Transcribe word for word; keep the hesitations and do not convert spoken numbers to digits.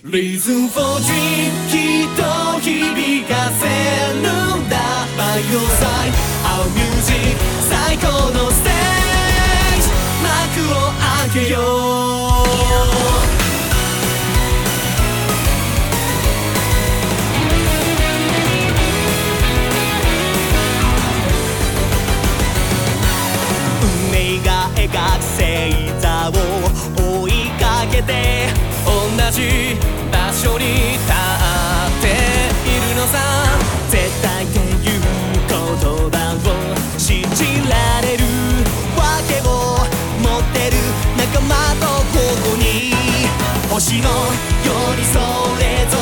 Reason for dream きっと響かせるんだ By your side Our music 最高のステージ幕を開けよう運命が描く星座を追いかけて同じ場所に立っているのさ絶対っていう言葉を信じられるわけを持ってる仲間とここに星のようにそれぞれ